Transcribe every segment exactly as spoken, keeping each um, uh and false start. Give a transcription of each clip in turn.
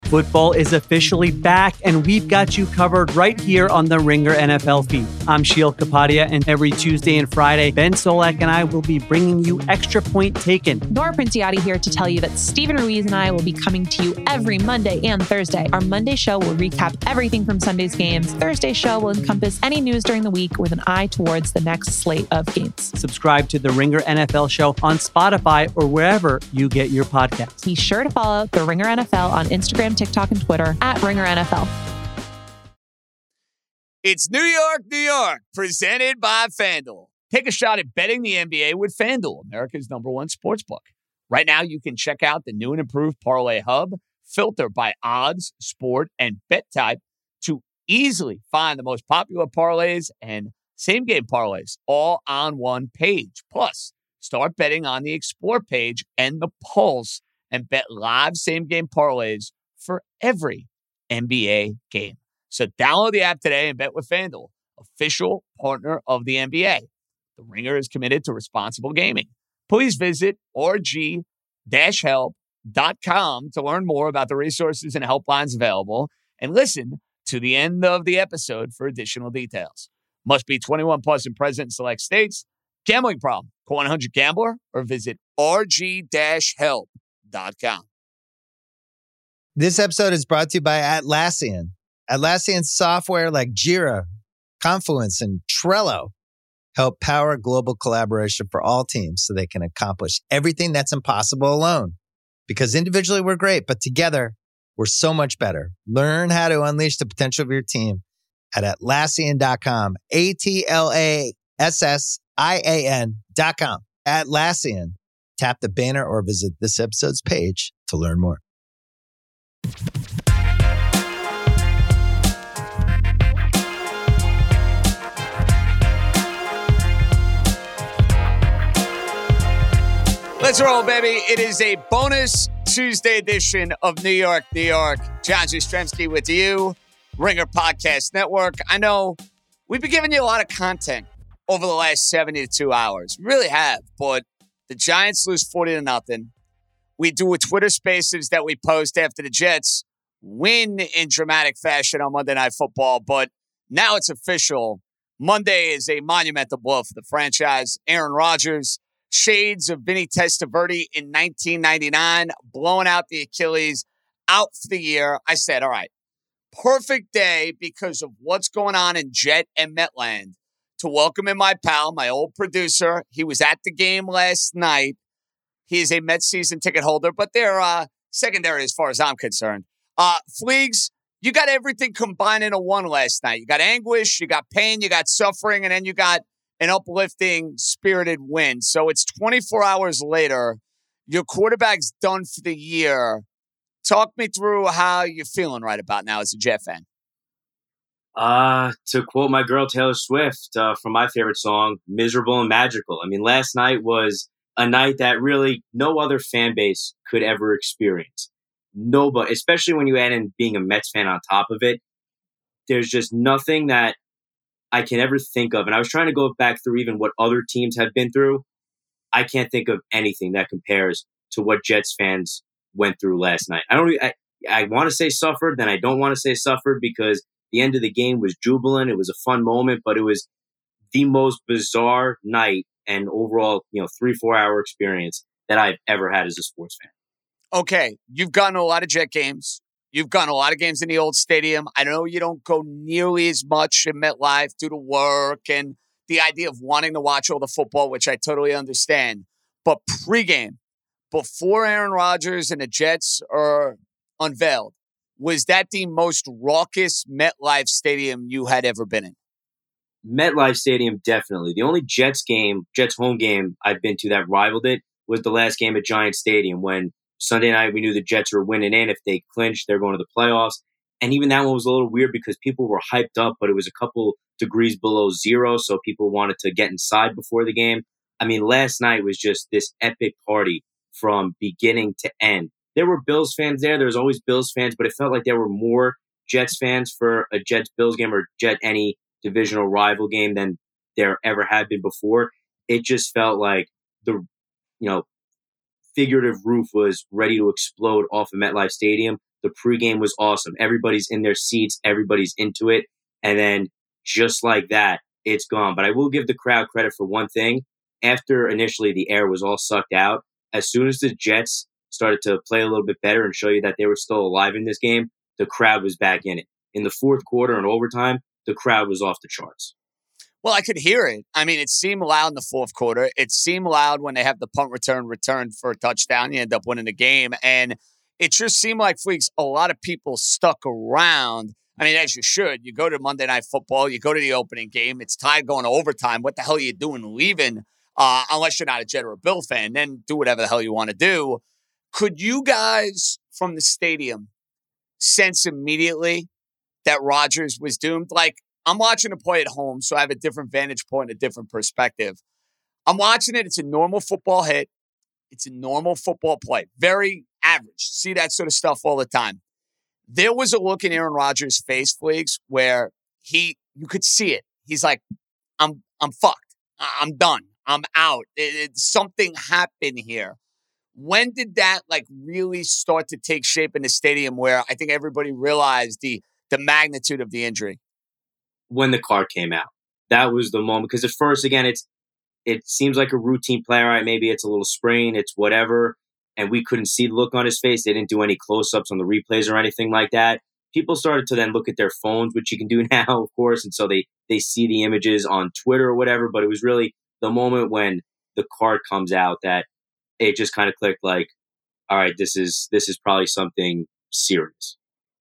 Football is officially back, and we've got you covered right here on the Ringer N F L feed. I'm Sheil Kapadia, and every Tuesday and Friday, Ben Solak and I will be bringing you Extra Point Taken. Nora Princiotti here to tell you that Stephen Ruiz and I will be coming to you every Monday and Thursday. Our Monday show will recap everything from Sunday's games. Thursday's show will encompass any news during the week with an eye towards the next slate of games. Subscribe to the Ringer N F L show on Spotify or wherever you get your podcasts. Be sure to follow the Ringer N F L on Instagram, TikTok, and Twitter at Ringer N F L. It's New York, New York, presented by FanDuel. Take a shot at betting the N B A with FanDuel, America's number one sportsbook. Right now, you can check out the new and improved Parlay Hub, filter by odds, sport, and bet type to easily find the most popular parlays and same-game parlays all on one page. Plus, start betting on the Explore page and the Pulse and bet live same-game parlays for every N B A game. So download the app today and bet with FanDuel, official partner of the N B A. The Ringer is committed to responsible gaming. Please visit r g dash help dot com to learn more about the resources and helplines available and listen to the end of the episode for additional details. Must be twenty-one plus and present in select states. Gambling problem? Call one eight hundred gambler or visit r g dash help dot com. This episode is brought to you by Atlassian. Atlassian software like Jira, Confluence, and Trello help power global collaboration for all teams so they can accomplish everything that's impossible alone. Because individually we're great, but together we're so much better. Learn how to unleash the potential of your team at Atlassian dot com. A T L A S S I A N dot com. Atlassian. Tap the banner or visit this episode's page to learn more. Let's roll, baby. It is a bonus Tuesday edition of New York, New York. John Jastremski with you, Ringer Podcast Network. I know we've been giving you a lot of content over the last seventy-two hours. We really have, but the Giants lose forty to nothing. We do a Twitter Spaces that we post after the Jets win in dramatic fashion on Monday Night Football, but now it's official. Monday is a monumental blow for the franchise. Aaron Rodgers, shades of Vinny Testaverde in nineteen ninety-nine, blowing out the Achilles, out for the year. I said, all right, perfect day because of what's going on in Jet and Metland to welcome in my pal, my old producer. He was at the game last night. He is a Mets season ticket holder, but they're uh, secondary as far as I'm concerned. Uh, Fleegs, you got everything combined into one last night. You got anguish, you got pain, you got suffering, and then you got an uplifting, spirited win. So it's twenty-four hours later. Your quarterback's done for the year. Talk me through how you're feeling right about now as a Jet fan. Uh, to quote my girl Taylor Swift uh, from my favorite song, miserable and magical. I mean, last night was a night that really no other fan base could ever experience. Nobody, especially when you add in being a Mets fan on top of it. There's just nothing that I can ever think of. And I was trying to go back through even what other teams have been through. I can't think of anything that compares to what Jets fans went through last night. I don't. I, I want to say suffered, then I don't want to say suffered because the end of the game was jubilant. It was a fun moment, but it was the most bizarre night and overall, you know, three, four hour experience that I've ever had as a sports fan. Okay, you've gone to a lot of Jet games. You've gone to a lot of games in the old stadium. I know you don't go nearly as much in MetLife due to work and the idea of wanting to watch all the football, which I totally understand. But pregame, before Aaron Rodgers and the Jets are unveiled, was that the most raucous MetLife stadium you had ever been in? MetLife Stadium, definitely. The only Jets game, Jets home game I've been to that rivaled it was the last game at Giant Stadium when Sunday night we knew the Jets were winning in. If they clinched, they're going to the playoffs. And even that one was a little weird because people were hyped up, but it was a couple degrees below zero, so people wanted to get inside before the game. I mean, last night was just this epic party from beginning to end. There were Bills fans there. There was always Bills fans, but it felt like there were more Jets fans for a Jets-Bills game or Jet any divisional rival game than there ever had been before. It just felt like the, you know, figurative roof was ready to explode off of MetLife Stadium. The The pregame was awesome. Everybody's in their seats. Everybody's into it. And then just like that, it's gone. But I will give the crowd credit for one thing. After initially the air was all sucked out, as soon as the Jets started to play a little bit better and show you that they were still alive in this game, the crowd was back in it. In the fourth quarter and overtime, the crowd was off the charts. Well, I could hear it. I mean, it seemed loud in the fourth quarter. It seemed loud when they have the punt return returned for a touchdown. You end up winning the game. And it just seemed like, Fleeks, a lot of people stuck around. I mean, as you should. You go to Monday Night Football. You go to the opening game. It's tied going to overtime. What the hell are you doing leaving? Uh, unless you're not a Jet or a Bill fan. Then do whatever the hell you want to do. Could you guys from the stadium sense immediately that Rodgers was doomed? Like, I'm watching the play at home, so I have a different vantage point, a different perspective. I'm watching it. It's a normal football hit. It's a normal football play. Very average. See that sort of stuff all the time. There was a look in Aaron Rodgers' face, Fleeks, where he, you could see it. He's like, I'm, I'm fucked. I'm done. I'm out. It, it, something happened here. When did that like really start to take shape in the stadium where I think everybody realized the the magnitude of the injury? When the card came out, that was the moment. Because at first, again, it's it seems like a routine play. Right? Maybe it's a little sprain, it's whatever. And we couldn't see the look on his face. They didn't do any close-ups on the replays or anything like that. People started to then look at their phones, which you can do now, of course. And so they, they see the images on Twitter or whatever. But it was really the moment when the card comes out that it just kind of clicked like, all right, this is this is probably something serious.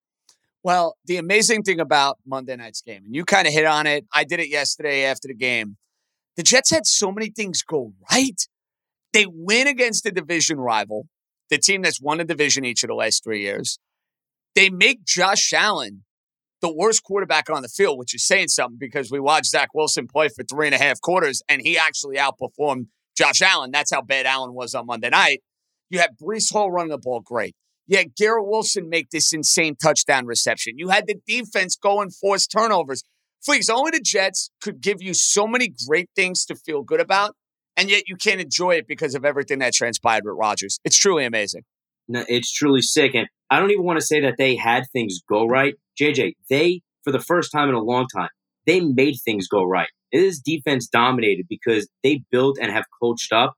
Well, the amazing thing about Monday night's game, and you kind of hit on it, I did it yesterday after the game. The Jets had so many things go right. They win against the division rival, the team that's won the division each of the last three years. They make Josh Allen the worst quarterback on the field, which is saying something because we watched Zach Wilson play for three and a half quarters, and he actually outperformed Josh Allen. That's how bad Allen was on Monday night. You had Breece Hall running the ball great. You had Garrett Wilson make this insane touchdown reception. You had the defense go and force turnovers. Fleeks, only the Jets could give you so many great things to feel good about, and yet you can't enjoy it because of everything that transpired with Rodgers. It's truly amazing. No, it's truly sick. And I don't even want to say that they had things go right. J J, they, for the first time in a long time, they made things go right. This defense dominated because they built and have coached up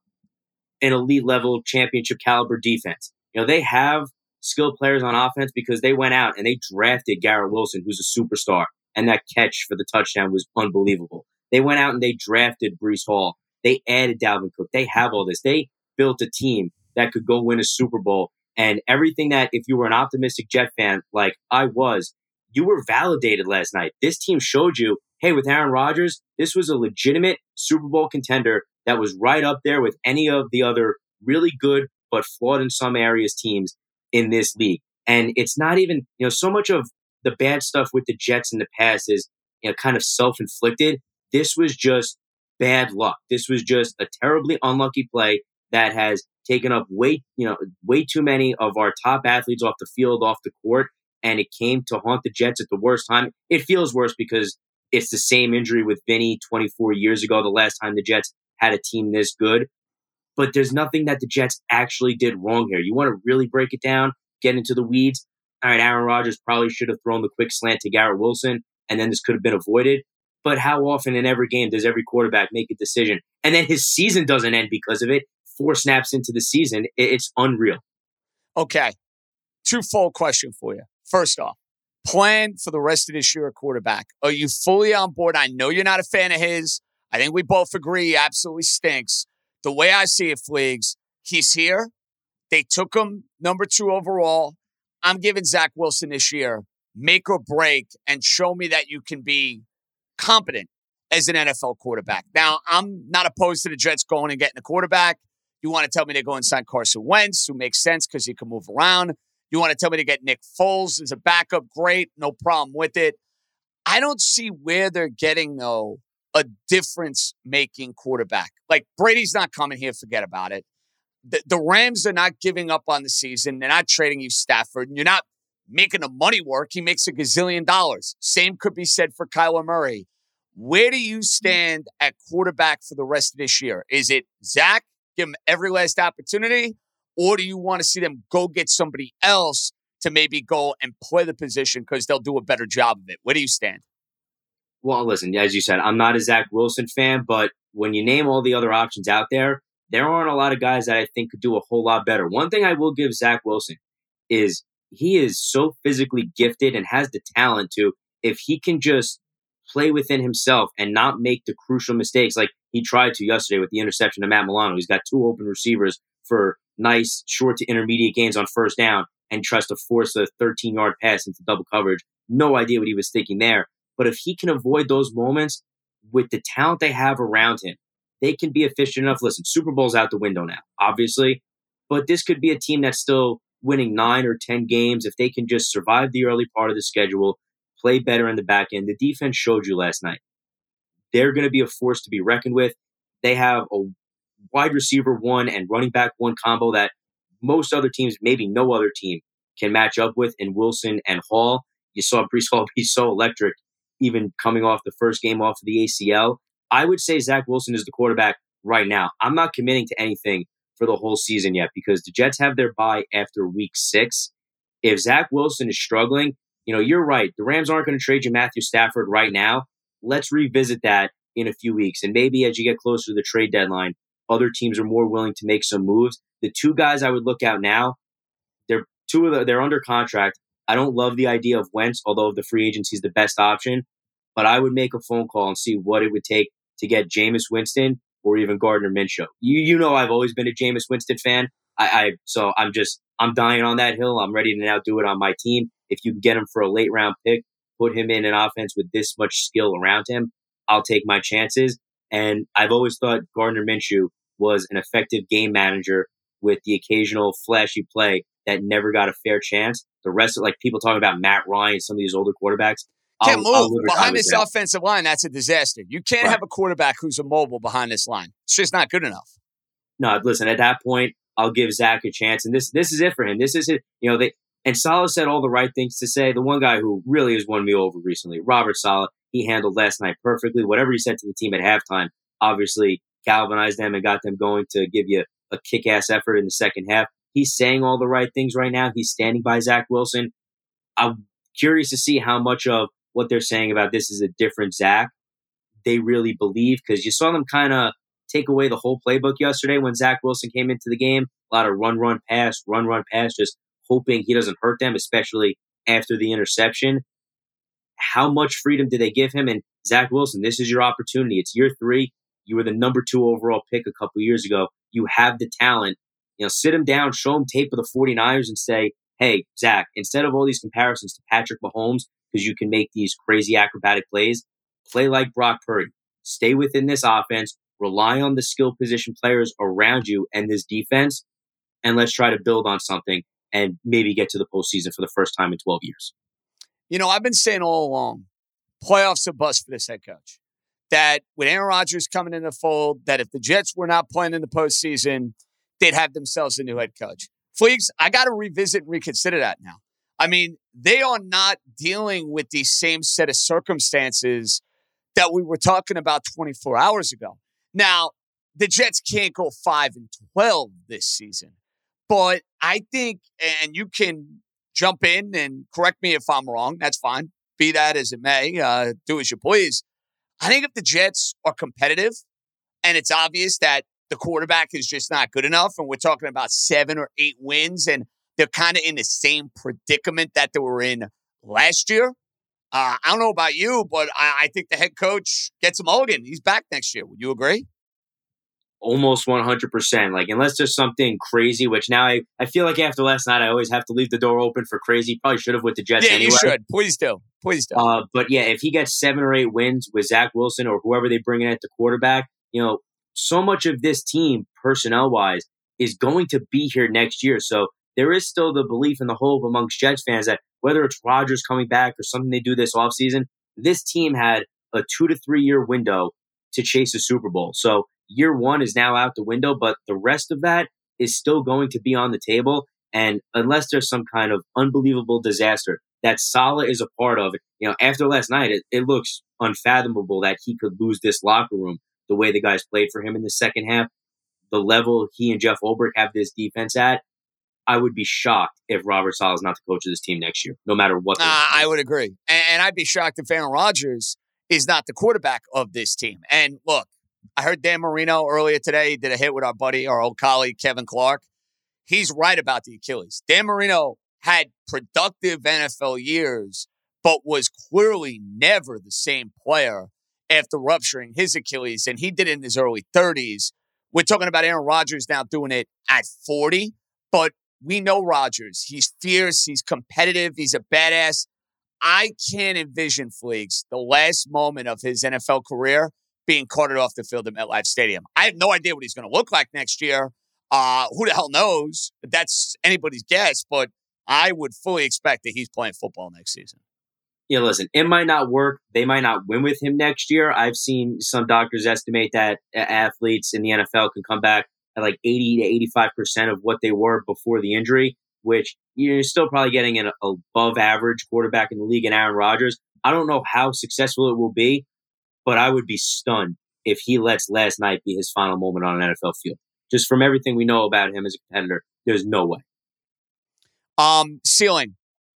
an elite level championship caliber defense. You know, they have skilled players on offense because they went out and they drafted Garrett Wilson, who's a superstar. And that catch for the touchdown was unbelievable. They went out and they drafted Breece Hall. They added Dalvin Cook. They have all this. They built a team that could go win a Super Bowl. And everything that, if you were an optimistic Jet fan like I was, you were validated last night. This team showed you, hey, with Aaron Rodgers, this was a legitimate Super Bowl contender that was right up there with any of the other really good but flawed in some areas teams in this league. And it's not even, you know, so much of the bad stuff with the Jets in the past is, you know, kind of self-inflicted. This was just bad luck. This was just a terribly unlucky play that has taken up way, you know, way too many of our top athletes off the field, off the court, and it came to haunt the Jets at the worst time. It feels worse because it's the same injury with Vinny twenty-four years ago, the last time the Jets had a team this good. But there's nothing that the Jets actually did wrong here. You want to really break it down, get into the weeds. All right, Aaron Rodgers probably should have thrown the quick slant to Garrett Wilson, and then this could have been avoided. But how often in every game does every quarterback make a decision, and then his season doesn't end because of it? Four snaps into the season, it's unreal. Okay, two-fold question for you. First off, plan for the rest of this year at quarterback. Are you fully on board? I know you're not a fan of his. I think we both agree he absolutely stinks. The way I see it, Fleegs, he's here. They took him number two overall. I'm giving Zach Wilson this year make or break and show me that you can be competent as an N F L quarterback. Now, I'm not opposed to the Jets going and getting a quarterback. You want to tell me they go and sign Carson Wentz, who makes sense because he can move around. You want to tell me to get Nick Foles as a backup? Great, no problem with it. I don't see where they're getting, though, a difference-making quarterback. Like, Brady's not coming here, forget about it. The, the Rams are not giving up on the season. They're not trading you Stafford. You're not making the money work. He makes a gazillion dollars. Same could be said for Kyler Murray. Where do you stand at quarterback for the rest of this year? Is it Zach? Give him every last opportunity? Or do you want to see them go get somebody else to maybe go and play the position because they'll do a better job of it. Where do you stand? Well, listen, as you said, I'm not a Zach Wilson fan, but when you name all the other options out there, there aren't a lot of guys that I think could do a whole lot better. One thing I will give Zach Wilson is he is so physically gifted and has the talent to, if he can just play within himself and not make the crucial mistakes like he tried to yesterday with the interception to Matt Milano. He's got two open receivers for nice short to intermediate gains on first down and tries to force a thirteen-yard pass into double coverage. No idea what he was thinking there. But if he can avoid those moments with the talent they have around him, they can be efficient enough. Listen, Super Bowl's out the window now, obviously, but this could be a team that's still winning nine or ten games if they can just survive the early part of the schedule, play better in the back end. The defense showed you last night. They're going to be a force to be reckoned with. They have a wide receiver one and running back one combo that most other teams, maybe no other team, can match up with in Wilson and Hall. You saw Breece Hall be so electric, even coming off the first game off of the A C L. I would say Zach Wilson is the quarterback right now. I'm not committing to anything for the whole season yet because the Jets have their bye after week six. If Zach Wilson is struggling, you know, you're right. The Rams aren't going to trade you Matthew Stafford right now. Let's revisit that in a few weeks. And maybe as you get closer to the trade deadline, other teams are more willing to make some moves. The two guys I would look at now, they're two of the, they're under contract. I don't love the idea of Wentz, although the free agency is the best option. But I would make a phone call and see what it would take to get Jameis Winston or even Gardner Minshew. You you know I've always been a Jameis Winston fan. I, I so I'm just I'm dying on that hill. I'm ready to now do it on my team. If you can get him for a late round pick, put him in an offense with this much skill around him, I'll take my chances. And I've always thought Gardner Minshew was an effective game manager with the occasional flashy play that never got a fair chance. The rest of like people talking about Matt Ryan, some of these older quarterbacks. Can't I'll, move. I'll Behind this that. offensive line, that's a disaster. You can't Right. have a quarterback who's immobile behind this line. It's just not good enough. No, listen, at that point, I'll give Zach a chance. And this this is it for him. This is it. You know, they and Saleh said all the right things to say. The one guy who really has won me over recently, Robert Saleh, he handled last night perfectly. Whatever he said to the team at halftime, obviously galvanized them and got them going to give you a kick-ass effort in the second half. He's saying all the right things right now. He's standing by Zach Wilson. I'm curious to see how much of what they're saying about this is a different Zach they really believe, because you saw them kind of take away the whole playbook yesterday when Zach Wilson came into the game. A lot of run, run, pass, run, run, pass, just hoping he doesn't hurt them, especially after the interception. How much freedom did they give him? And Zach Wilson, this is your opportunity. It's year three. You were the number two overall pick a couple years ago. You have the talent. You know, sit him down, show him tape of the 49ers and say, hey, Zach, instead of all these comparisons to Patrick Mahomes, because you can make these crazy acrobatic plays, play like Brock Purdy. Stay within this offense. Rely on the skill position players around you and this defense, and let's try to build on something and maybe get to the postseason for the first time in twelve years. You know, I've been saying all along, playoffs are bust for this head coach. That with Aaron Rodgers coming in the fold, that if the Jets were not playing in the postseason, they'd have themselves a new head coach. Fleegs, I got to revisit and reconsider that now. I mean, they are not dealing with the same set of circumstances that we were talking about twenty-four hours ago. Now, the Jets can't go five and twelve this season, but I think, and you can jump in and correct me if I'm wrong, that's fine. Be that as it may, uh, do as you please. I think if the Jets are competitive and it's obvious that the quarterback is just not good enough, and we're talking about seven or eight wins, and they're kind of in the same predicament that they were in last year. Uh, I don't know about you, but I, I think the head coach gets a mulligan. He's back next year. Would you agree? Almost one hundred percent. Like, unless there's something crazy, which now I, I feel like after last night, I always have to leave the door open for crazy. Probably should have with the Jets yeah, anyway. you should. Please do. Please do. Uh, but yeah, if he gets seven or eight wins with Zach Wilson or whoever they bring in at the quarterback, you know, so much of this team, personnel-wise, is going to be here next year. So there is still the belief and the hope amongst Jets fans that whether it's Rodgers coming back or something they do this offseason, this team had a two to three year window to chase a Super Bowl. So year one is now out the window, but the rest of that is still going to be on the table. And unless there's some kind of unbelievable disaster that Saleh is a part of, you know, after last night, it, it looks unfathomable that he could lose this locker room the way the guys played for him in the second half, the level he and Jeff Ulbrich have this defense at. I would be shocked if Robert Saleh is not the coach of this team next year, no matter what. Uh, I would agree. And, and I'd be shocked if Aaron Rodgers is not the quarterback of this team. And look, I heard Dan Marino earlier today did a hit with our buddy, our old colleague, Kevin Clark. He's right about the Achilles. Dan Marino had productive N F L years, but was clearly never the same player after rupturing his Achilles. And he did it in his early thirties. We're talking about Aaron Rodgers now doing it at forty, but we know Rodgers. He's fierce. He's competitive. He's a badass. I can't envision, Fleeks, the last moment of his N F L career being carted off the field at MetLife Stadium. I have no idea what he's going to look like next year. Uh, who the hell knows? That's anybody's guess, but I would fully expect that he's playing football next season. Yeah, listen, it might not work. They might not win with him next year. I've seen some doctors estimate that athletes in the N F L can come back at like eighty to eighty-five percent of what they were before the injury, which you're still probably getting an above average quarterback in the league in Aaron Rodgers. I don't know how successful it will be, but I would be stunned if he lets last night be his final moment on an N F L field. Just from everything we know about him as a competitor, there's no way. Um, ceiling,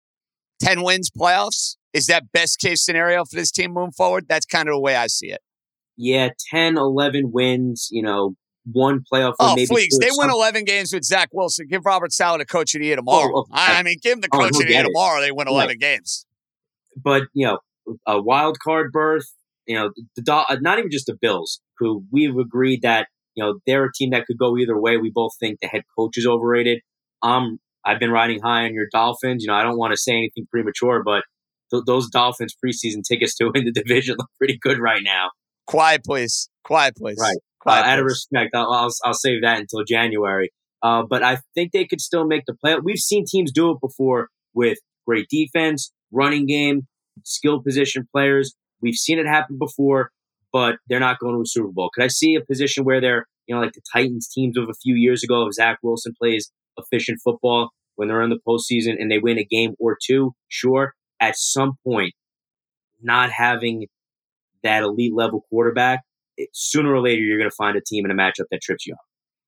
ten wins, playoffs. Is that best case scenario for this team moving forward? That's kind of the way I see it. Yeah, ten, eleven wins, you know, one playoff win. Oh, maybe Fleeks, they some. win eleven games with Zach Wilson. Give Robert Saleh the coach of the year tomorrow. Oh, oh, I, I mean, give him the oh, coach of the year it. tomorrow. They win eleven yeah. games. But, you know, a wild card berth, you know, the not even just the Bills, who we've agreed that, you know, they're a team that could go either way. We both think the head coach is overrated. Um, I've been riding high on your Dolphins. You know, I don't want to say anything premature, but th- those Dolphins preseason tickets to win the division look pretty good right now. Quiet, please. Quiet, please. Right. Quiet, uh, out of please. respect, I'll, I'll I'll save that until January. Uh, but I think they could still make the play. We've seen teams do it before with great defense, running game, skill position players. We've seen it happen before, but they're not going to a Super Bowl. Could I see a position where they're, you know, like the Titans teams of a few years ago, if Zach Wilson plays efficient football when they're in the postseason and they win a game or two? Sure. At some point, not having that elite level quarterback, it, sooner or later, you're going to find a team in a matchup that trips you up.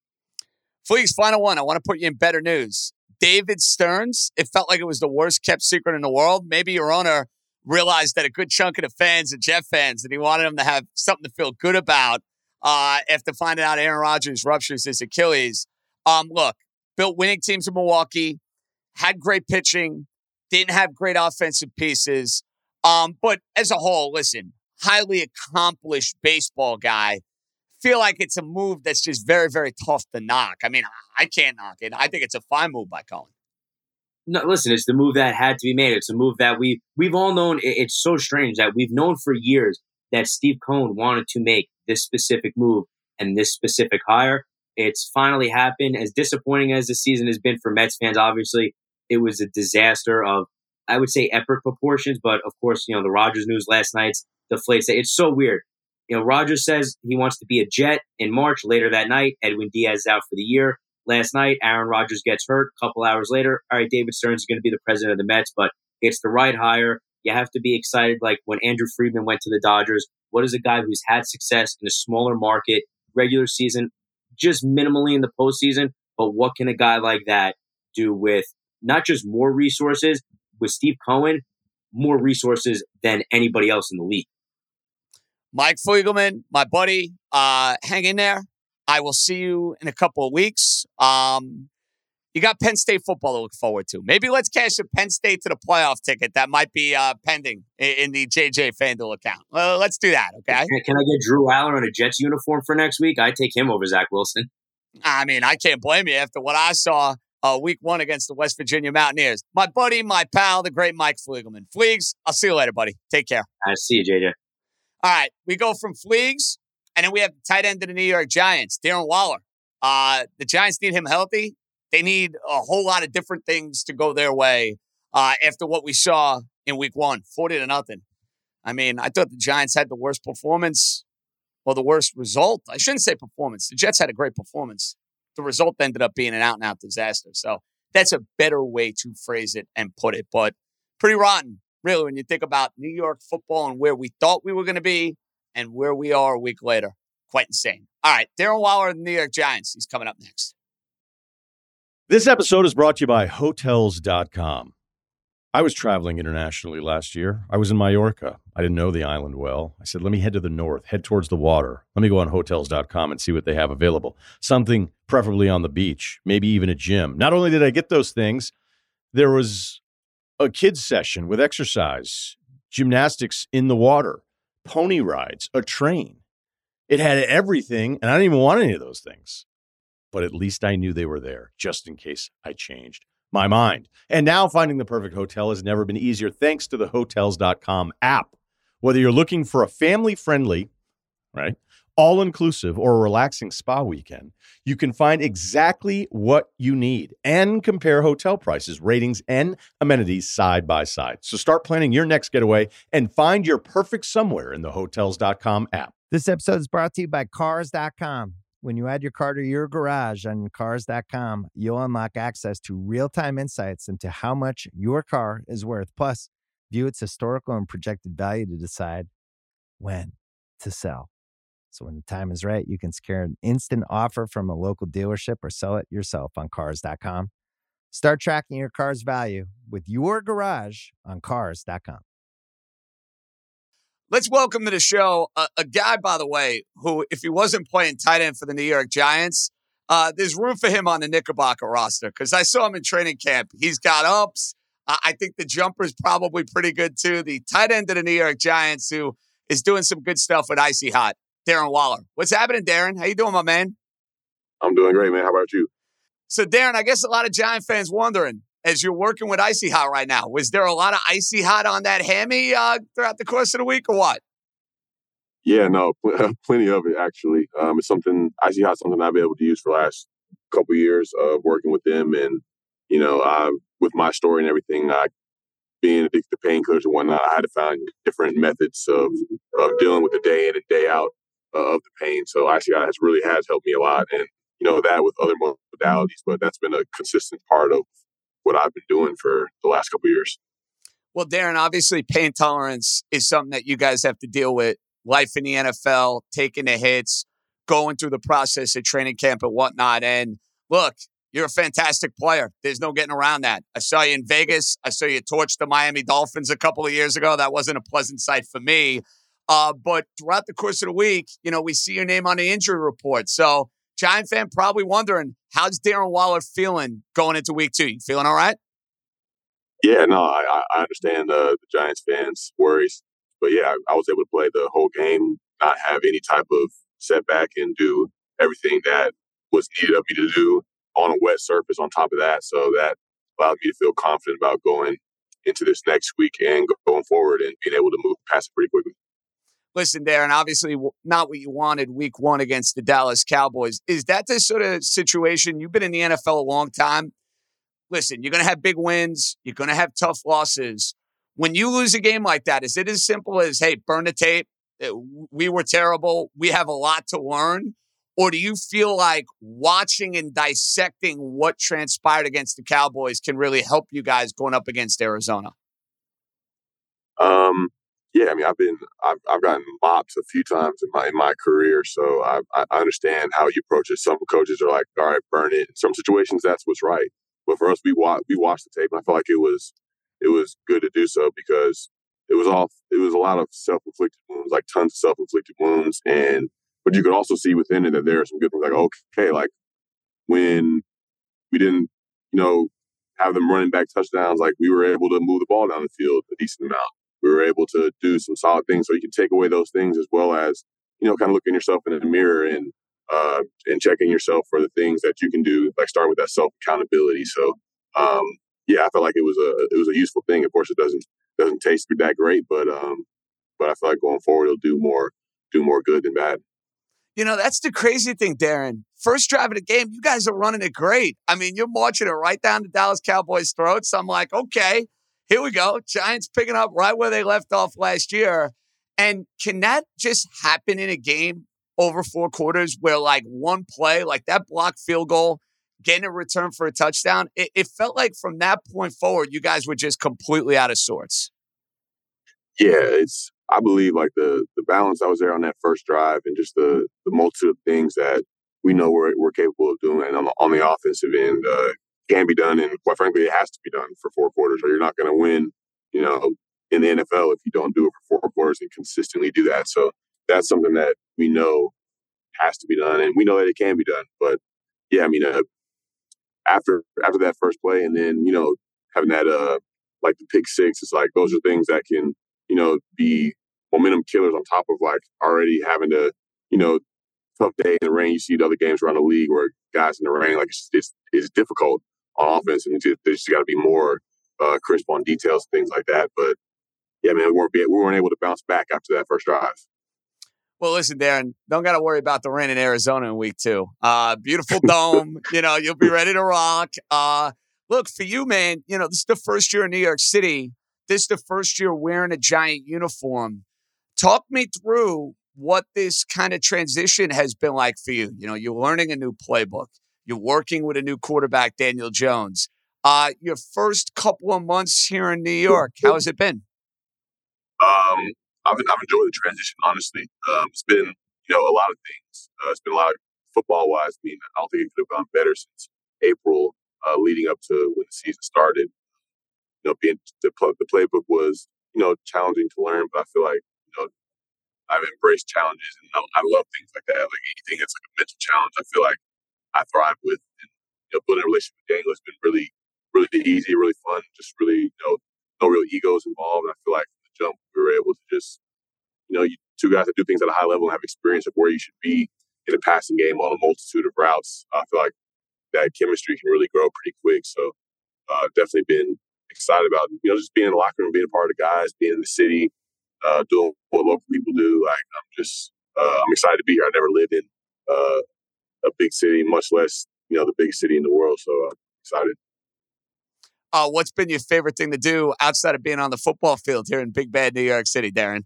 Fleeks, final one. I want to put you in better news. David Stearns, it felt like it was the worst kept secret in the world. Maybe your owner realized that a good chunk of the fans are Jet fans and he wanted them to have something to feel good about uh, after finding out Aaron Rodgers ruptures his Achilles. Um, look, built winning teams in Milwaukee, had great pitching, didn't have great offensive pieces. Um, but as a whole, listen, highly accomplished baseball guy. Feel like it's a move that's just very, very tough to knock. I mean, I can't knock it. I think it's a fine move by Cohen. No, listen, it's the move that had to be made. It's a move that we, we've all known. It's so strange that we've known for years that Steve Cohen wanted to make this specific move and this specific hire. It's finally happened. As disappointing as the season has been for Mets fans, obviously, it was a disaster of, I would say, epic proportions. But, of course, you know, the Rodgers news last night's deflates. It's so weird. You know, Rodgers says he wants to be a Jet in March. Later that night, Edwin Diaz is out for the year. Last night, Aaron Rodgers gets hurt. A couple hours later, all right, David Stearns is going to be the president of the Mets, but it's the right hire. You have to be excited. Like when Andrew Friedman went to the Dodgers, what is a guy who's had success in a smaller market, regular season, just minimally in the postseason, but what can a guy like that do with not just more resources, with Steve Cohen, more resources than anybody else in the league? Mike Fliegelman, my buddy, uh, hang in there. I will see you in a couple of weeks. Um, you got Penn State football to look forward to. Maybe let's cash a Penn State to the playoff ticket that might be uh, pending in, in the J J FanDuel account. Well, let's do that, okay? Can I get Drew Aller in a Jets uniform for next week? I'd take him over Zach Wilson. I mean, I can't blame you after what I saw uh, week one against the West Virginia Mountaineers. My buddy, my pal, the great Mike Fliegelman. Fleegs, I'll see you later, buddy. Take care. I see you, J J. All right, we go from Fleegs, and then we have the tight end of the New York Giants, Darren Waller. Uh, the Giants need him healthy. They need a whole lot of different things to go their way uh, after what we saw in week one, forty to nothing. I mean, I thought the Giants had the worst performance, or the worst result. I shouldn't say performance. The Jets had a great performance. The result ended up being an out-and-out disaster. So that's a better way to phrase it and put it. But pretty rotten, really, when you think about New York football and where we thought we were going to be and where we are a week later. Quite insane. All right, Darren Waller of the New York Giants. He's coming up next. This episode is brought to you by Hotels dot com. I was traveling internationally last year. I was in Mallorca. I didn't know the island well. I said, let me head to the north, head towards the water. Let me go on Hotels dot com and see what they have available. Something preferably on the beach, maybe even a gym. Not only did I get those things, there was a kids session with exercise, gymnastics in the water, pony rides, a train. It had everything, and I didn't even want any of those things. But at least I knew they were there, just in case I changed my mind. And now finding the perfect hotel has never been easier thanks to the Hotels dot com app. Whether you're looking for a family-friendly, right, all-inclusive or a relaxing spa weekend, you can find exactly what you need and compare hotel prices, ratings, and amenities side by side. So start planning your next getaway and find your perfect somewhere in the Hotels dot com app. This episode is brought to you by Cars dot com. When you add your car to your garage on Cars dot com, you'll unlock access to real-time insights into how much your car is worth. Plus, view its historical and projected value to decide when to sell. So when the time is right, you can secure an instant offer from a local dealership or sell it yourself on Cars dot com. Start tracking your car's value with your garage on Cars dot com. Let's welcome to the show a, a guy, by the way, who, if he wasn't playing tight end for the New York Giants, uh, there's room for him on the Knickerbocker roster because I saw him in training camp. He's got ups. Uh, I think the jumper's probably pretty good, too. The tight end of the New York Giants who is doing some good stuff with Icy Hot, Darren Waller. What's happening, Darren? How you doing, my man? I'm doing great, man. How about you? So, Darren, I guess a lot of Giant fans wondering, as you're working with Icy Hot right now, was there a lot of Icy Hot on that hammy uh, throughout the course of the week or what? Yeah, no, pl- plenty of it, actually. Um, it's something, Icy Hot, something I've been able to use for the last couple of years of working with them. And, you know, I, with my story and everything, I, being addicted to painkillers and whatnot, I had to find different methods of, of dealing with the day in and day out uh, of the pain. So Icy Hot has really has helped me a lot. And, you know, that with other modalities, but that's been a consistent part of what I've been doing for the last couple of years. Well, Darren, obviously pain tolerance is something that you guys have to deal with. Life in the N F L, taking the hits, going through the process of training camp and whatnot. And look, you're a fantastic player. There's no getting around that. I saw you in Vegas. I saw you torch the Miami Dolphins a couple of years ago. That wasn't a pleasant sight for me. Uh, but throughout the course of the week, you know, we see your name on the injury report. So Giant fan probably wondering, how's Darren Waller feeling going into week two? You feeling all right? Yeah, no, I, I understand uh, the Giants fans' worries. But yeah, I, I was able to play the whole game, not have any type of setback, and do everything that was needed of me to do on a wet surface on top of that. So that allowed me to feel confident about going into this next week and going forward and being able to move past it pretty quickly. Listen, Darren, obviously not what you wanted week one against the Dallas Cowboys. Is that the sort of situation? You've been in the N F L a long time. Listen, you're going to have big wins. You're going to have tough losses. When you lose a game like that, is it as simple as, hey, burn the tape? We were terrible. We have a lot to learn. Or do you feel like watching and dissecting what transpired against the Cowboys can really help you guys going up against Arizona? Um, yeah, I mean, I've been, I've, I've gotten mopped a few times in my in my career, so I, I understand how you approach it. Some coaches are like, all right, burn it. In some situations, that's what's right. But for us, we watch, we watched the tape, and I felt like it was, it was good to do so because it was all, it was a lot of self-inflicted wounds, like tons of self-inflicted wounds, and but you could also see within it that there are some good things. Like, okay, like when we didn't, you know, have them running back touchdowns, like we were able to move the ball down the field a decent amount. We were able to do some solid things. So you can take away those things as well as, you know, kind of looking yourself in the mirror and uh, and checking yourself for the things that you can do. Like start with that self accountability. So um, yeah, I felt like it was a it was a useful thing. Of course, it doesn't doesn't taste that great, but um, but I feel like going forward, it'll do more do more good than bad. You know, that's the crazy thing, Darren. First drive of the game, you guys are running it great. I mean, you're marching it right down the Dallas Cowboys' throats. I'm like, okay, here we go. Giants picking up right where they left off last year. And can that just happen in a game over four quarters where, like, one play, like that blocked field goal, getting a return for a touchdown? It, it felt like from that point forward, you guys were just completely out of sorts. Yeah, it's, I believe like the the balance that was there on that first drive and just the, the multitude of things that we know we're we're capable of doing. And on the, on the offensive end, uh, can be done, and quite frankly, it has to be done for four quarters, or you're not going to win, you know, in the N F L if you don't do it for four quarters and consistently do that. So that's something that we know has to be done, and we know that it can be done. But yeah, I mean, uh, after after that first play, and then you know having that uh like the pick six, it's like those are things that can you know be momentum killers on top of like already having to you know tough day in the rain. You see the other games around the league where guys in the rain, like it's it's, it's difficult on offense, and just, there's just got to be more uh, crisp on details, things like that. But yeah, man, we weren't be, we weren't able to bounce back after that first drive. Well, listen, Darren, don't got to worry about the rain in Arizona in week two. Uh, beautiful dome, you know, you'll be ready to rock. Uh, look, for you, man, you know, this is the first year in New York City. This is the first year wearing a Giant uniform. Talk me through what this kind of transition has been like for you. You know, you're learning a new playbook. You're working with a new quarterback, Daniel Jones. Uh, your first couple of months here in New York, how has it been? Um, I've, I've enjoyed the transition, honestly. Um, it's been, you know, a lot of things. Uh, it's been a lot of football-wise. I mean, I don't think it could have gone better since April, uh, leading up to when the season started. You know, being the, the playbook was, you know, challenging to learn, but I feel like, you know, I've embraced challenges, and I, I love things like that. Like anything that's like a mental challenge, I feel like I thrive with. And, you know, building a relationship with Daniel has been really, really easy, really fun. Just really, you know, no real egos involved. And I feel like from the jump, we were able to just, you know, you, two guys that do things at a high level and have experience of where you should be in a passing game on a multitude of routes. I feel like that chemistry can really grow pretty quick. So uh, definitely been excited about, you know, just being in the locker room, being a part of the guys, being in the city, uh, doing what local people do. Like, I'm just, uh, I'm excited to be here. I never lived in uh, a big city, much less, you know, the biggest city in the world. So I'm excited. Uh, what's been your favorite thing to do outside of being on the football field here in Big Bad New York City, Darren?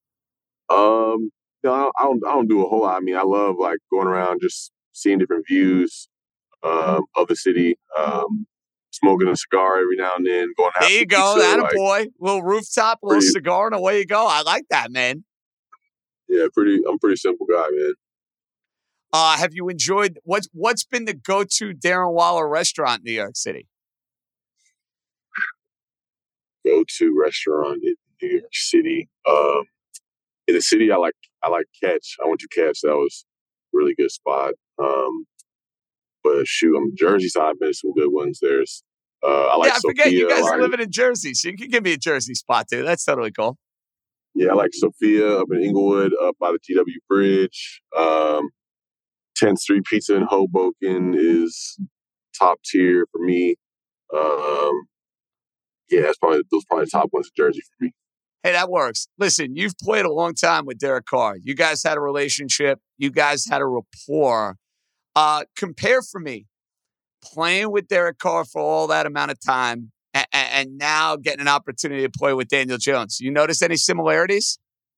Um, you know, I don't, I don't do a whole lot. I mean, I love like going around, just seeing different views um, of the city, um, smoking a cigar every now and then, going out. There you go, pizza, that like, a boy, little rooftop, little pretty, cigar, and away you go. I like that, man. Yeah, pretty. I'm a pretty simple guy, man. Uh, have you enjoyed what's what's been the go-to Darren Waller restaurant in New York City? Go-to restaurant in New York City. Um, in the city, I like I like Catch. I went to Catch. That was a really good spot. Um, but shoot, on the Jersey side, I've been to some good ones. There's uh, I like yeah, I Sophia. forget you guys like, are living in Jersey, so you can give me a Jersey spot too. That's totally cool. Yeah, I like Sophia up in Inglewood, up by the T W Bridge. Um, tenth Street Pizza in Hoboken is top tier for me. Um, yeah, that's probably those probably the top ones in Jersey for me. Hey, that works. Listen, you've played a long time with Derek Carr. You guys had a relationship. You guys had a rapport. Uh, compare for me playing with Derek Carr for all that amount of time and, and now getting an opportunity to play with Daniel Jones. You notice any similarities?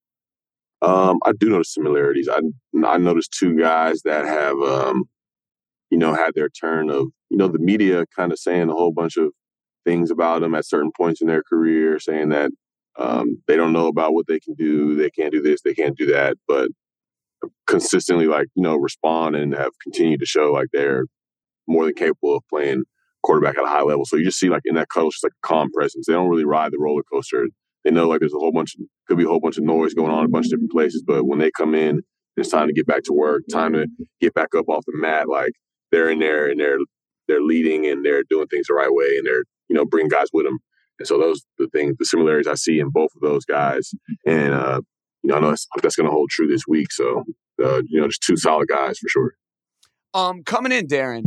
Um, I do notice similarities. I I noticed two guys that have, um, you know, had their turn of, you know, the media kind of saying a whole bunch of things about them at certain points in their career, saying that um, they don't know about what they can do, they can't do this, they can't do that, but consistently, like, you know, respond and have continued to show like they're more than capable of playing quarterback at a high level. So you just see like in that cuddle, just like a calm presence. They don't really ride the roller coaster. They know like there's a whole bunch of, could be a whole bunch of noise going on in a bunch of different places, but when they come in, it's time to get back to work, time to get back up off the mat. Like they're in there and they're they're leading and they're doing things the right way and they're, you know, bringing guys with them. And so those the things, the similarities I see in both of those guys. And uh, you know, I know that's, that's going to hold true this week. So uh, you know, just two solid guys for sure. Um, coming in, Darren,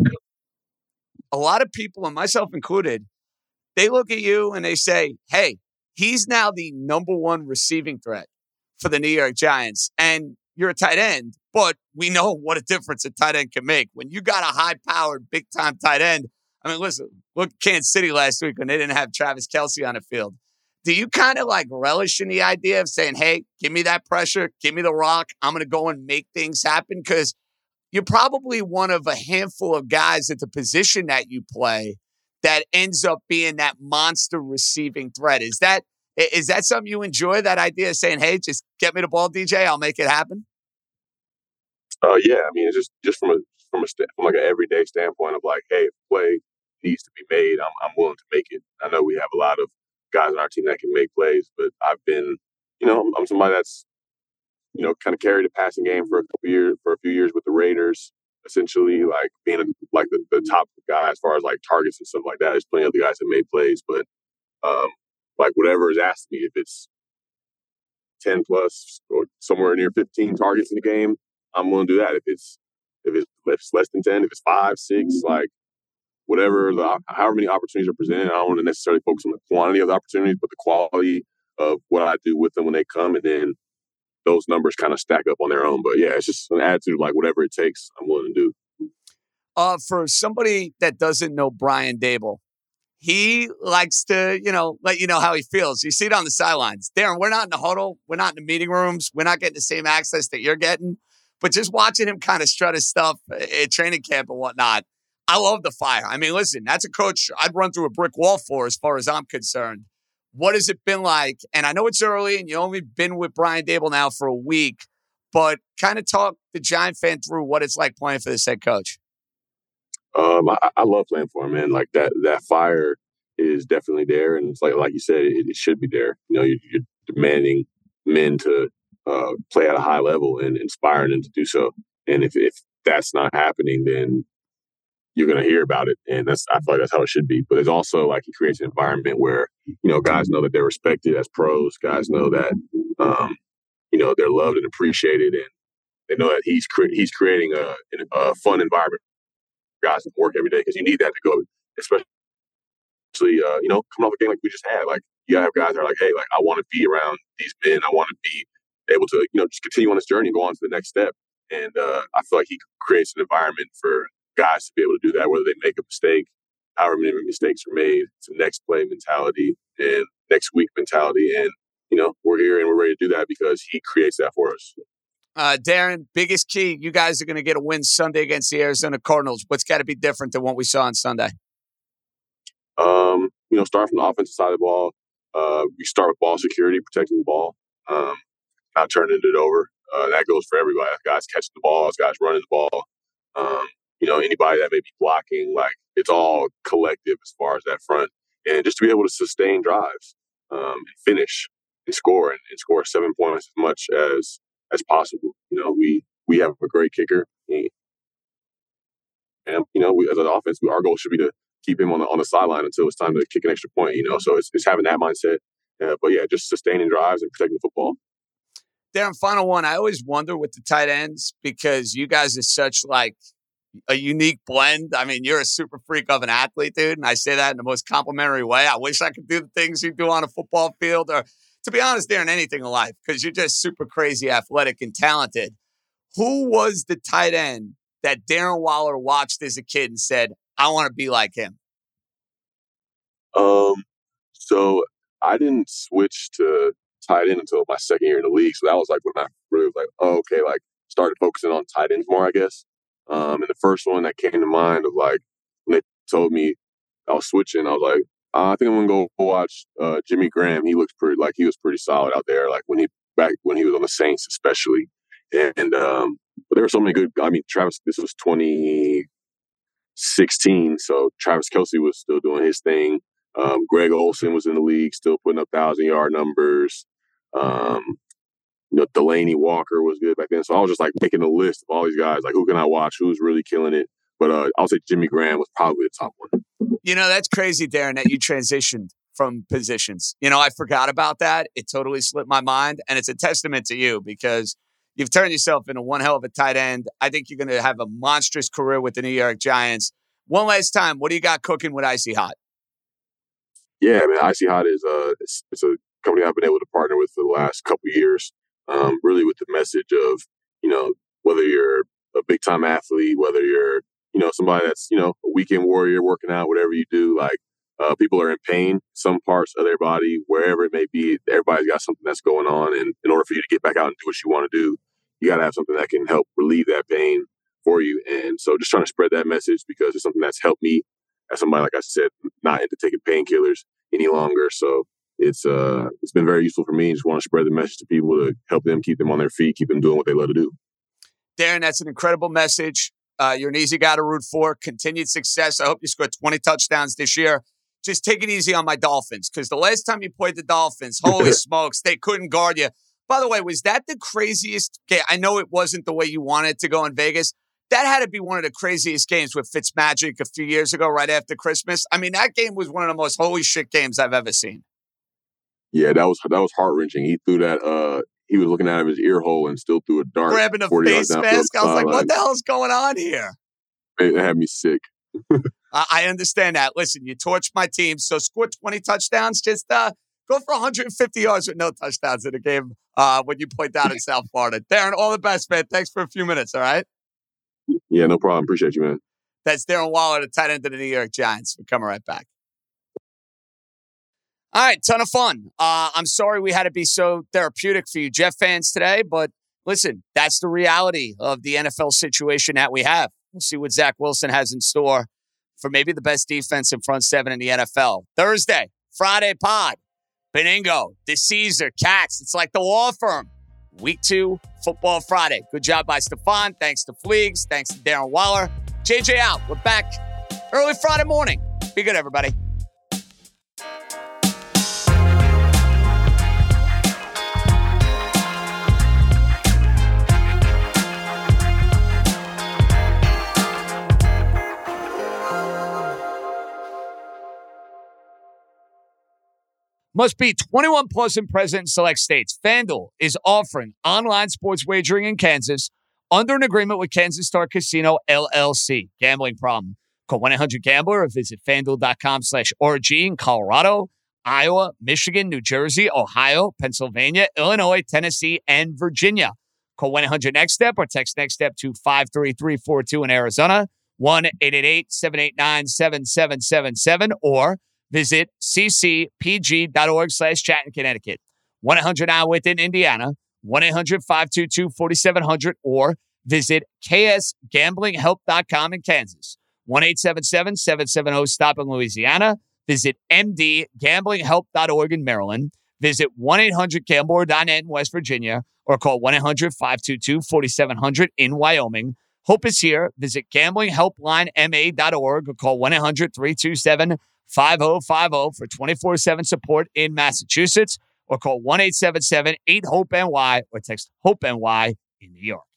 a lot of people, and myself included, they look at you and they say, "Hey, he's now the number one receiving threat for the New York Giants." And you're a tight end, but we know what a difference a tight end can make. When you got a high-powered, big-time tight end, I mean, listen, look at Kansas City last week when they didn't have Travis Kelce on the field. Do you kind of like relish in the idea of saying, "Hey, give me that pressure, give me the rock, I'm going to go and make things happen"? Because you're probably one of a handful of guys at the position that you play that ends up being that monster receiving threat. Is that is that something you enjoy, that idea of saying, "Hey, just get me the ball, D J, I'll make it happen"? Uh, yeah, I mean, it's just just from a from a from like an everyday standpoint of like, hey, play needs to be made, I'm, I'm willing to make it. I know we have a lot of guys on our team that can make plays, but I've been, you know, I'm, I'm somebody that's, you know, kind of carried a passing game for a couple years, for a few years with the Raiders, essentially, like being a, like the, the top guy as far as like targets and stuff like that. There's plenty of the guys that made plays, but um, like whatever is asked of me, if it's ten plus or somewhere near fifteen targets in the game, I'm willing to do that. If it's if it's, if it's less than ten, if it's five, six, like whatever, the, however many opportunities are presented, I don't want to necessarily focus on the quantity of the opportunities, but the quality of what I do with them when they come, and then those numbers kind of stack up on their own. But yeah, it's just an attitude of like whatever it takes, I'm willing to do. Uh, for somebody that doesn't know Brian Daboll, he likes to, you know, let you know how he feels. You see it on the sidelines. Darren, we're not in the huddle. We're not in the meeting rooms. We're not getting the same access that you're getting. But just watching him kind of strut his stuff at training camp and whatnot, I love the fire. I mean, listen, that's a coach I'd run through a brick wall for as far as I'm concerned. What has it been like? And I know it's early and you've only been with Brian Daboll now for a week, but kind of talk the Giant fan through what it's like playing for this head coach. Um, I, I love playing for him, man. Like that, that fire is definitely there. And it's like, like you said, it, it should be there. You know, you're, you're demanding men to uh, play at a high level and inspiring them to do so. And if, if that's not happening, then you're going to hear about it. And that's, I feel like that's how it should be. But it's also like he creates an environment where, you know, guys know that they're respected as pros. Guys know that, um, you know, they're loved and appreciated. And they know that he's, cre- he's creating a, a fun environment for guys to work every day, because you need that to go, especially, uh, you know, coming off a game like we just had. Like, you got to have guys that are like, hey, like, I want to be around these men. I want to be able to, you know, just continue on this journey and go on to the next step. And uh, I feel like he creates an environment for guys to be able to do that, whether they make a mistake, however many mistakes are made. It's a next play mentality and next week mentality. And, you know, we're here and we're ready to do that because he creates that for us. Uh, Darren, biggest key, you guys are going to get a win Sunday against the Arizona Cardinals. What's got to be different than what we saw on Sunday? Um, you know, start from the offensive side of the ball. Uh, we start with ball security, protecting the ball, um, not turning it over. Uh, that goes for everybody. Guys catching the ball, guys running the ball. Um, you know, anybody that may be blocking, like, it's all collective as far as that front. And just to be able to sustain drives, um, and finish and score and, and score seven points as much as as possible. You know, we we have a great kicker. And, you know, we, as an offense, our goal should be to keep him on the on the sideline until it's time to kick an extra point, you know. So it's, it's having that mindset. Uh, but, yeah, just sustaining drives and protecting the football. Darren, final one. I always wonder with the tight ends, because you guys are such, like, a unique blend. I mean, you're a super freak of an athlete, dude, and I say that in the most complimentary way. I wish I could do the things you do on a football field, or, to be honest, Darren, anything in life, because you're just super crazy athletic and talented. Who was the tight end that Darren Waller watched as a kid and said, I want to be like him? Um, so I didn't switch to tight end until my second year in the league. So that was like when I really was like, oh, okay, like started focusing on tight ends more, I guess. Um, and the first one that came to mind of like, when they told me I was switching, I was like, uh, I think I'm going to go watch uh, Jimmy Graham. He looks pretty, like he was pretty solid out there. Like when he, back when he was on the Saints, especially. And, um, but there were so many good, I mean, Travis, this was twenty sixteen. So Travis Kelce was still doing his thing. Um, Greg Olsen was in the league, still putting up thousand yard numbers. Um, you know, Delaney Walker was good back then. So I was just like making a list of all these guys, like who can I watch, who's really killing it. But uh, I'll say Jimmy Graham was probably the top one. You know, that's crazy, Darren, that you transitioned from positions. You know, I forgot about that. It totally slipped my mind. And it's a testament to you, because you've turned yourself into one hell of a tight end. I think you're going to have a monstrous career with the New York Giants. One last time, what do you got cooking with Icy Hot? Yeah, man, Icy Hot is uh, it's, it's a company I've been able to partner with for the last couple of years, um, really with the message of, you know, whether you're a big-time athlete, whether you're, you know, somebody that's, you know, a weekend warrior working out, whatever you do, like, uh, people are in pain, some parts of their body, wherever it may be. Everybody's got something that's going on. And in order for you to get back out and do what you want to do, you got to have something that can help relieve that pain for you. And so just trying to spread that message, because it's something that's helped me as somebody, like I said, not into taking painkillers any longer. So it's uh it's been very useful for me. Just want to spread the message to people to help them keep them on their feet, keep them doing what they love to do. Darren, that's an incredible message. Uh, you're an easy guy to root for. Continued success. I hope you score twenty touchdowns this year. Just take it easy on my Dolphins, because the last time you played the Dolphins, holy smokes, they couldn't guard you. By the way, was that the craziest game? I know it wasn't the way you wanted to go in Vegas. That had to be one of the craziest games with Fitzmagic a few years ago, right after Christmas. I mean, that game was one of the most holy shit games I've ever seen. Yeah, that was that was heart wrenching. He threw that. Uh, he was looking out of his ear hole and still threw a dart. Grabbing a face mask. I was like, "What the hell's going on here?" It had me sick. uh, I understand that. Listen, you torched my team, so score twenty touchdowns. Just uh, go for one hundred fifty yards with no touchdowns in a game uh, when you play down in South Florida. Darren, all the best, man. Thanks for a few minutes. All right. Yeah, no problem. Appreciate you, man. That's Darren Waller, the tight end of the New York Giants. We're coming right back. All right, ton of fun. Uh, I'm sorry we had to be so therapeutic for you Jet fans today, but listen, that's the reality of the N F L situation that we have. We'll see what Zach Wilson has in store for maybe the best defense in front seven in the N F L. Thursday, Friday pod, Beningo, DeCesar, Katz. It's like the law firm. Week two, Football Friday. Good job by Stefan. Thanks to Fleegs. Thanks to Darren Waller. J J out. We're back early Friday morning. Be good, everybody. Must be twenty-one plus and present in select states. FanDuel is offering online sports wagering in Kansas under an agreement with Kansas Star Casino, L L C. Gambling problem? Call one eight hundred gambler or visit FanDuel.com slash RG in Colorado, Iowa, Michigan, New Jersey, Ohio, Pennsylvania, Illinois, Tennessee, and Virginia. Call one eight hundred next step or text NEXTSTEP to five three three four two in Arizona, one eight eight eight seven eight nine seven seven seven seven, or visit ccpg.org slash chat in Connecticut. one eight hundred now within Indiana, one eight hundred five two two four seven zero zero, or visit k s gambling help dot com in Kansas. one eight seven seven seven seven zero stop in Louisiana. Visit m d gambling help dot org in Maryland. Visit one eight hundred gambler dot net in West Virginia, or call one eight hundred five two two four seven zero zero in Wyoming. Hope is here. Visit gambling helpline m a dot org or call one eight hundred three two seven five zero five zero for twenty-four seven support in Massachusetts, or call one eight seven seven eight hope N Y or text HOPE-NY in New York.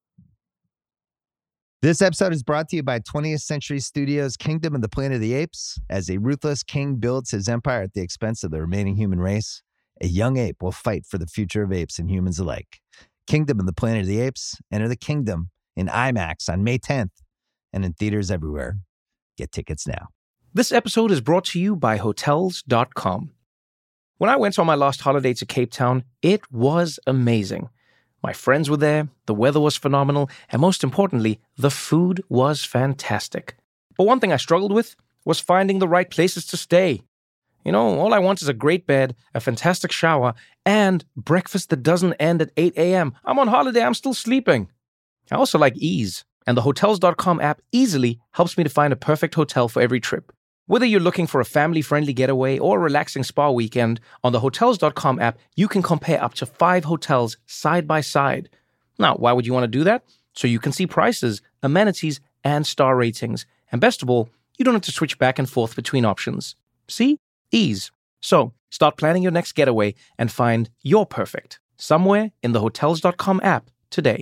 This episode is brought to you by twentieth Century Studios' Kingdom of the Planet of the Apes. As a ruthless king builds his empire at the expense of the remaining human race, a young ape will fight for the future of apes and humans alike. Kingdom of the Planet of the Apes. Enter the kingdom in IMAX on May tenth and in theaters everywhere. Get tickets now. This episode is brought to you by Hotels dot com. When I went on my last holiday to Cape Town, it was amazing. My friends were there, the weather was phenomenal, and most importantly, the food was fantastic. But one thing I struggled with was finding the right places to stay. You know, all I want is a great bed, a fantastic shower, and breakfast that doesn't end at eight a.m. I'm on holiday, I'm still sleeping. I also like ease, and the Hotels dot com app easily helps me to find a perfect hotel for every trip. Whether you're looking for a family-friendly getaway or a relaxing spa weekend, on the Hotels dot com app, you can compare up to five hotels side by side. Now, why would you want to do that? So you can see prices, amenities, and star ratings. And best of all, you don't have to switch back and forth between options. See? Ease. So, start planning your next getaway and find your perfect somewhere in the Hotels dot com app today.